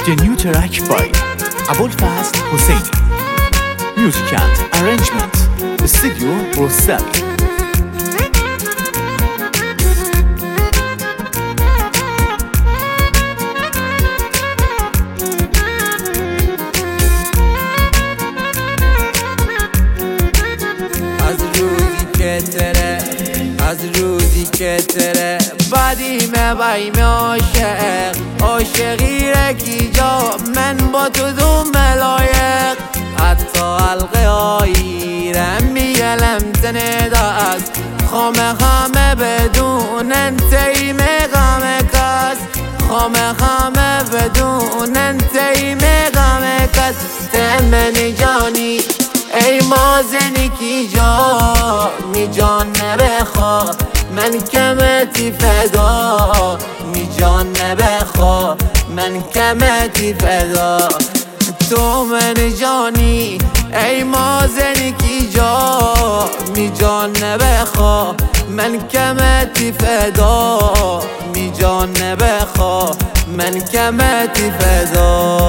The new track by Abulfazl Husseini. Music and arrangement Studio Rostami. از روزی که تره بدیم بایم عاشق عاشقی رکی جا من با تو دو ملایق حتی حلقه هایی رمیلم تنه دست خامه بدون انتیم غم کس خامه بدون انتیم غم کس تمنی جانی ای مازنی کی جا می جان نبخوا من کمتی فدا می جان نبخوا من کمتی فدا تو من جانی ای مازنی کی جا می جان نبخوا من کمتی فدا می جان نبخوا من کمتی فدا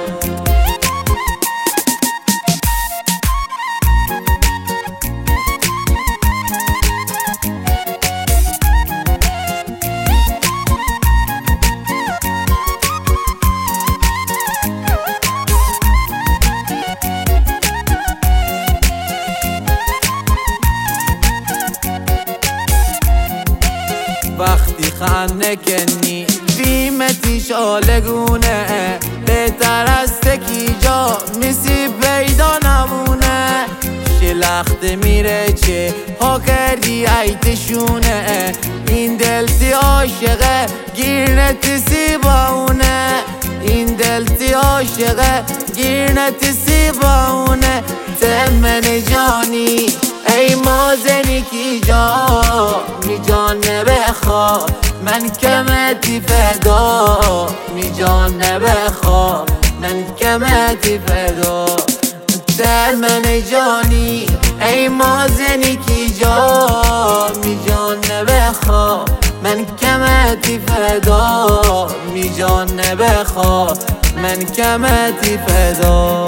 وقتی خانه کنی قیمتی شالگونه بهتر از تکی جا میسی پیدا نمونه شلخت میره چه ها کردی ایتشونه این دلتی عاشقه گیر نتیسی باونه این دلتی عاشقه گیر نتیسی باونه تمن جانی ای مازنی کی جا می جان نبخوا من کمتی فدا می جان نبخوا من کمتی فدا تمن جانی ای مازنی کی جا می جان نبخوا من کمتی فدا می جان نبخوا من کمتی فدا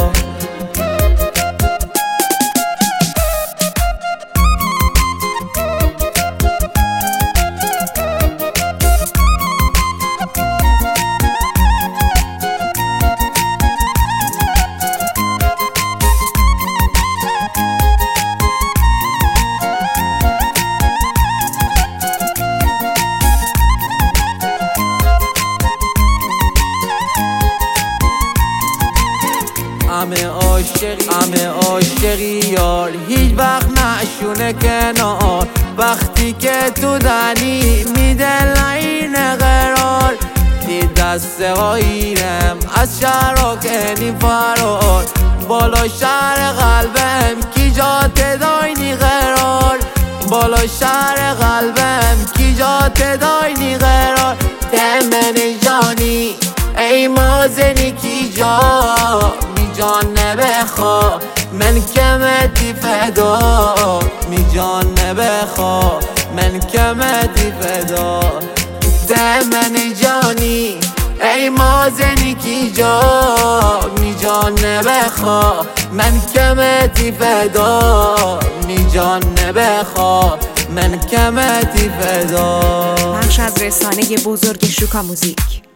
همه عاشقی یار هیچ وقت نشونه کنار وقتی که تو دنی میده لعین قرار دی دست هاییرم از شهر کنی فرار بالا شهر قلبم کی جات داینی قرار بالا شهر قلبم کی جات داینی قرار تمن جانی ای مازنی کی جا می جان نبخوا من کمتی فدا می جان نبخوا من کمتی فدا تمن جانی ای مازنی کی جا می جان نبخوا من کمتی فدا می جان نبخوا من کمتی فدا بخش از رسانه بزرگ شوکا موزیک.